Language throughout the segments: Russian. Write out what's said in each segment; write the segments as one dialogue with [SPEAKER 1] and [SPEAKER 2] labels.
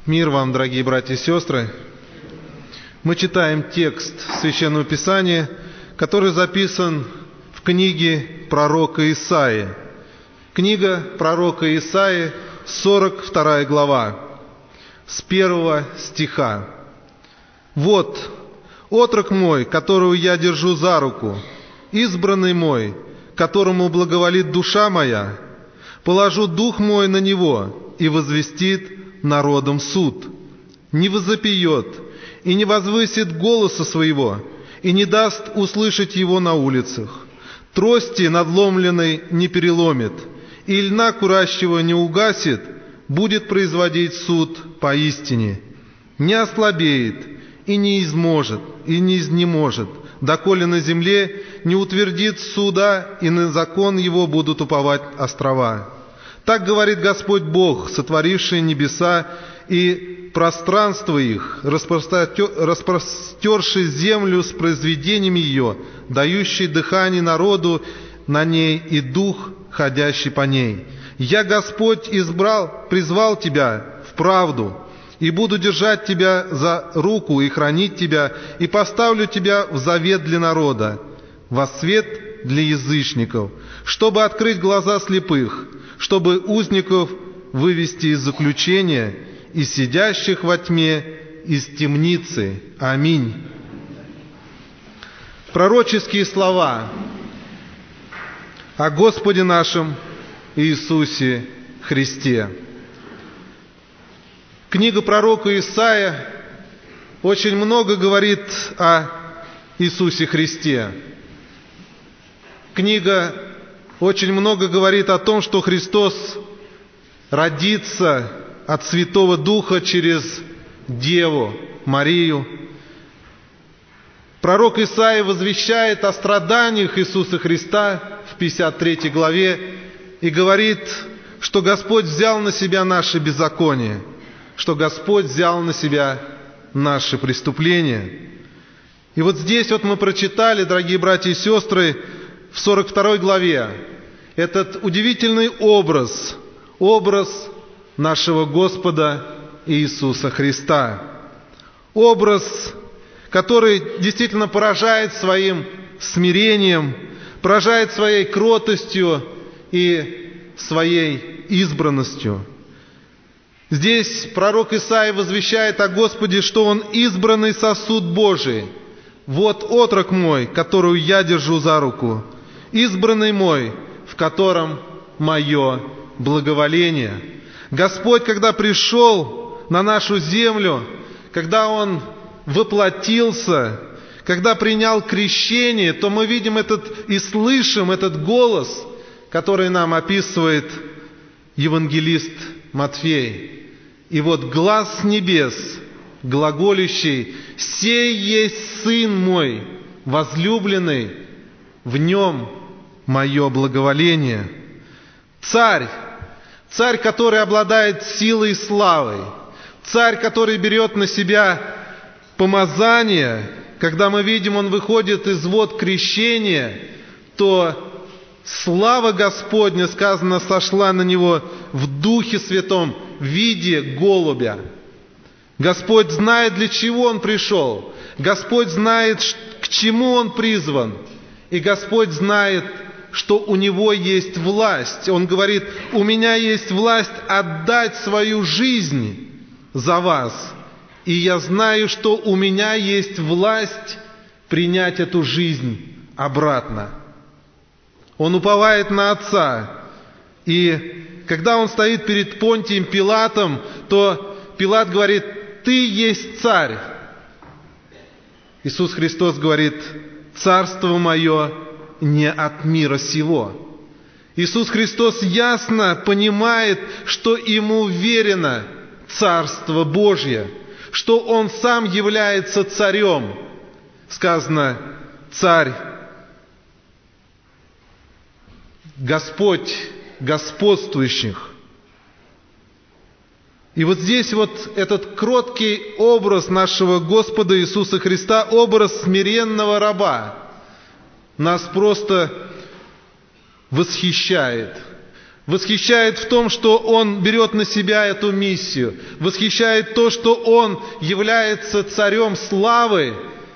[SPEAKER 1] Мир вам, дорогие братья и сестры! Мы читаем текст Священного Писания, который записан в книге пророка Исаии. Книга пророка Исаии, 42 глава, с 1 стиха. «Вот, отрок мой, которого я держу за руку, избранный мой, которому благоволит душа моя, положу дух мой на него и возвестит народом суд, не возопьет и не возвысит голоса своего, и не даст услышать его на улицах. Трости надломленной не переломит, и льна курящего не угасит, будет производить суд поистине. Не ослабеет и не изможет, и не изнеможет, доколе на земле не утвердит суда, и на закон его будут уповать острова. Так говорит Господь Бог, сотворивший небеса и пространство их, распростерший землю с произведениями ее, дающий дыхание народу на ней и дух, ходящий по ней. Я, Господь, призвал тебя в правду, и буду держать тебя за руку и хранить тебя, и поставлю тебя в завет для народа, во свет для язычников, чтобы открыть глаза слепых, чтобы узников вывести из заключения и сидящих во тьме из темницы. Аминь». Пророческие слова о Господе нашем Иисусе Христе. Книга пророка Исаия очень много говорит о Иисусе Христе. Книга очень много говорит о том, что Христос родится от Святого Духа через Деву Марию. Пророк Исаия возвещает о страданиях Иисуса Христа в 53 главе и говорит, что Господь взял на себя наши беззакония, что Господь взял на себя наши преступления. И вот здесь вот мы прочитали, дорогие братья и сестры, в 42 главе этот удивительный образ нашего Господа Иисуса Христа. Образ, который действительно поражает своим смирением, поражает своей кротостью и своей избранностью. Здесь пророк Исаия возвещает о Господе, что Он избранный сосуд Божий. «Вот отрок мой, которую я держу за руку, избранный мой, в котором мое благоволение». Господь, когда пришел на нашу землю, когда Он воплотился, когда принял крещение, то мы видим и слышим этот голос, который нам описывает евангелист Матфей. «И вот глас с небес, глаголющий: сей есть Сын мой, возлюбленный, в Нем мое благоволение». Царь, который обладает силой и славой, Царь, который берет на себя помазание. Когда мы видим, Он выходит из вод крещения, то слава Господня, сказано, сошла на Него в Духе Святом в виде голубя. Господь знает, для чего Он пришел. Господь знает, к чему Он призван. И Господь знает, что у Него есть власть. Он говорит: «У Меня есть власть отдать свою жизнь за вас. И я знаю, что у Меня есть власть принять эту жизнь обратно». Он уповает на Отца. И когда Он стоит перед Понтием Пилатом, то Пилат говорит: «Ты есть царь». Иисус Христос говорит: «Царство мое не от мира сего». Иисус Христос ясно понимает, что Ему верено Царство Божье, что Он Сам является царем. Сказано: «Царь, Господь господствующих». И вот здесь вот этот кроткий образ нашего Господа Иисуса Христа, образ смиренного раба, нас просто восхищает. восхищает в том, что Он берет на себя эту миссию, восхищает то, что Он является царем славы,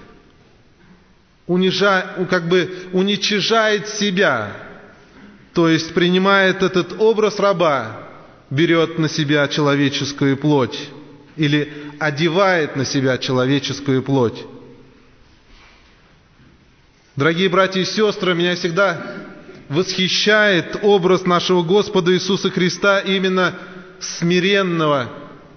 [SPEAKER 1] уничижает себя, то есть принимает этот образ раба, берет на себя человеческую плоть или одевает на себя человеческую плоть. Дорогие братья и сестры, меня всегда восхищает образ нашего Господа Иисуса Христа, именно смиренного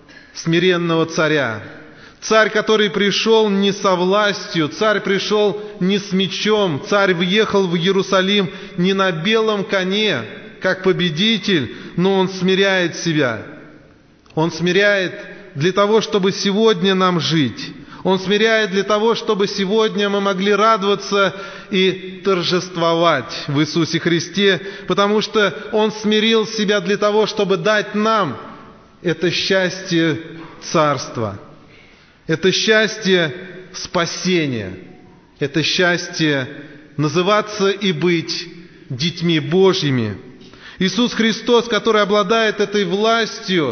[SPEAKER 1] царя. Царь, который пришел не со властью, царь пришел не с мечом, царь въехал в Иерусалим не на белом коне, как победитель, но он смиряет себя. Он смиряет для того, чтобы сегодня нам жить. Он смиряет для того, чтобы сегодня мы могли радоваться и торжествовать в Иисусе Христе, потому что Он смирил себя для того, чтобы дать нам это счастье царства, это счастье спасения, это счастье называться и быть детьми Божьими. Иисус Христос, который обладает этой властью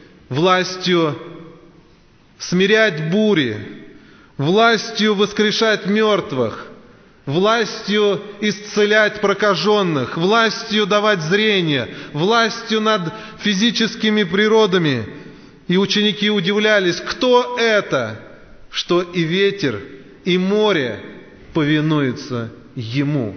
[SPEAKER 1] смирять бури, властью воскрешать мертвых, властью исцелять прокаженных, властью давать зрение, властью над физическими природами. И ученики удивлялись, кто это, что и ветер, и море повинуются Ему.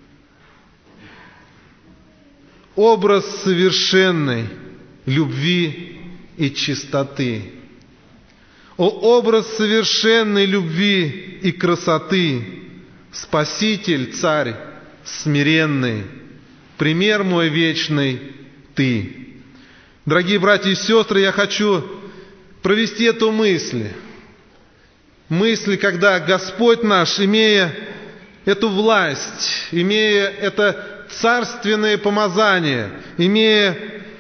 [SPEAKER 1] Образ совершенной любви и чистоты. О, образ совершенной любви и красоты! Спаситель, Царь смиренный, пример мой вечный Ты. Дорогие братья и сестры, я хочу провести эту мысль. Мысль, когда Господь наш, имея эту власть, имея это царственное помазание, имея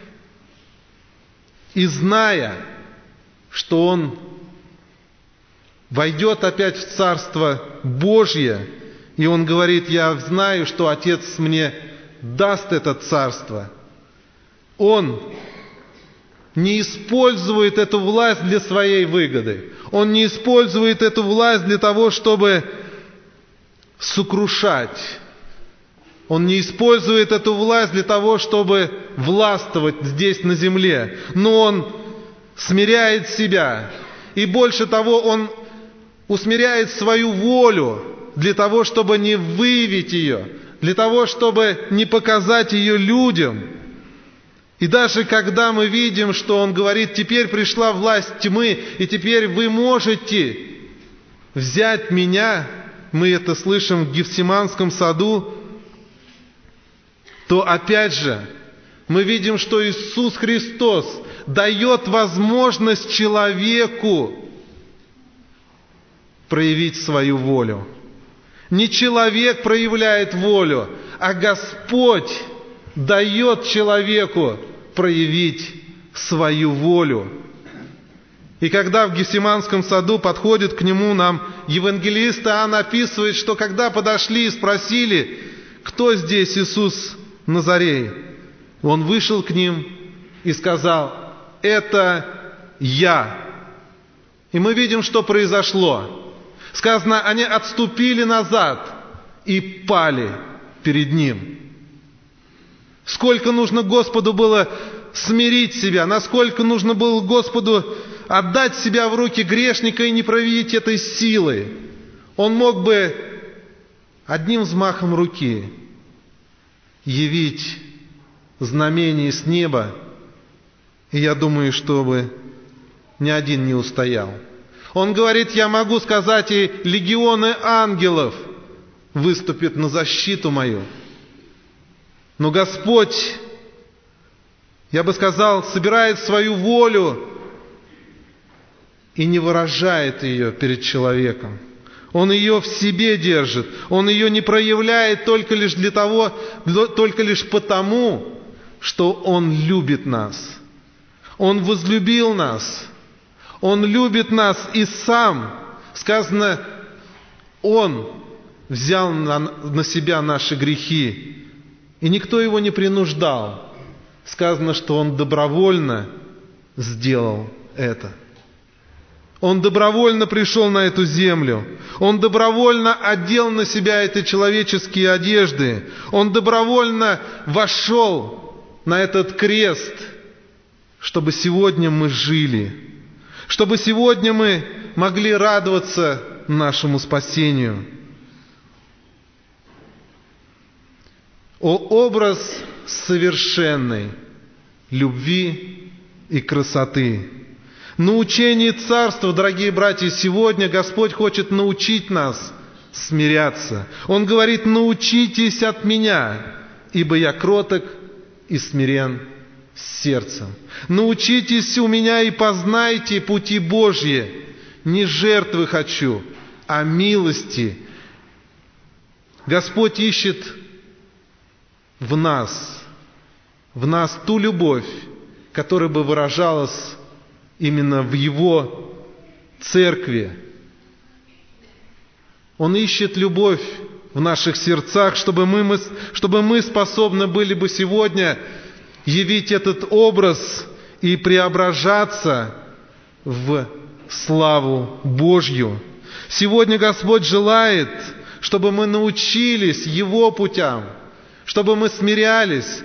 [SPEAKER 1] и зная, что Он войдет опять в Царство Божье, и Он говорит: я знаю, что Отец мне даст это Царство. Он не использует эту власть для своей выгоды. Он не использует эту власть для того, чтобы сокрушать. Он не использует эту власть для того, чтобы властвовать здесь на земле. Но Он смиряет себя. И больше того, Он усмиряет свою волю для того, чтобы не выявить ее, для того, чтобы не показать ее людям. И даже когда мы видим, что Он говорит: теперь пришла власть тьмы, и теперь вы можете взять меня, мы это слышим в Гефсиманском саду, то опять же мы видим, что Иисус Христос дает возможность человеку проявить свою волю. Не человек проявляет волю, а Господь дает человеку проявить свою волю. И когда в Гефсиманском саду подходит к Нему, нам евангелист Иоанн описывает, что когда подошли и спросили: кто здесь Иисус Назарей, Он вышел к ним и сказал: это я. И мы видим, что произошло. Сказано, они отступили назад и пали перед Ним. Сколько нужно Господу было смирить себя, насколько нужно было Господу отдать себя в руки грешника и не проявить этой силы. Он мог бы одним взмахом руки явить знамение с неба, и я думаю, чтобы ни один не устоял. Он говорит: я могу сказать, и легионы ангелов выступят на защиту мою. Но Господь, я бы сказал, собирает свою волю и не выражает ее перед человеком. Он ее в себе держит. Он ее не проявляет только лишь потому, что Он любит нас. Он возлюбил нас. Он любит нас и Сам. Сказано, Он взял на себя наши грехи. И никто Его не принуждал. сказано, что Он добровольно сделал это. Он добровольно пришел на эту землю. Он добровольно одел на себя эти человеческие одежды. Он добровольно вошел на этот крест, чтобы сегодня мы жили, чтобы сегодня мы могли радоваться нашему спасению. О, образ совершенной любви и красоты! Научение царства, дорогие братья, сегодня Господь хочет научить нас смиряться. Он говорит: научитесь от меня, ибо я кроток и смирен сердцем. Научитесь у меня и познайте пути Божьи. Не жертвы хочу, а милости. Господь ищет в нас ту любовь, которая бы выражалась именно в Его церкви. Он ищет любовь в наших сердцах, чтобы мы способны были бы сегодня явить этот образ и преображаться в славу Божью. Сегодня Господь желает, чтобы мы научились Его путям, чтобы мы смирялись,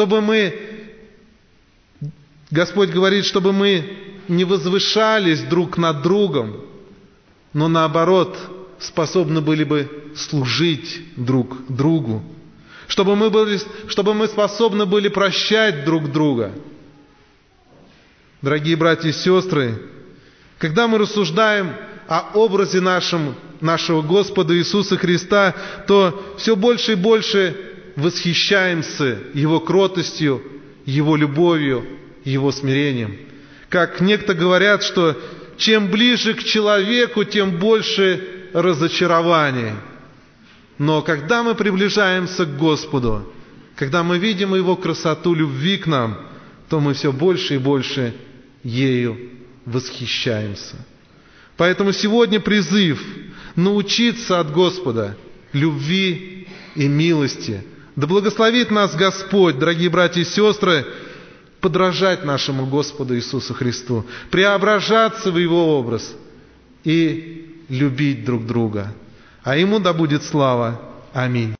[SPEAKER 1] Господь говорит, чтобы мы не возвышались друг над другом, но наоборот способны были бы служить друг другу, чтобы мы способны были прощать друг друга. Дорогие братья и сестры, когда мы рассуждаем о образе нашего Господа Иисуса Христа, то все больше и больше восхищаемся Его кротостью, Его любовью, Его смирением. Как некто говорят, что чем ближе к человеку, тем больше разочарований. Но когда мы приближаемся к Господу, когда мы видим Его красоту любви к нам, то мы все больше и больше ею восхищаемся. Поэтому сегодня призыв научиться от Господа любви и милости. Да благословит нас Господь, дорогие братья и сестры, подражать нашему Господу Иисусу Христу, преображаться в Его образ и любить друг друга. А Ему да будет слава. Аминь.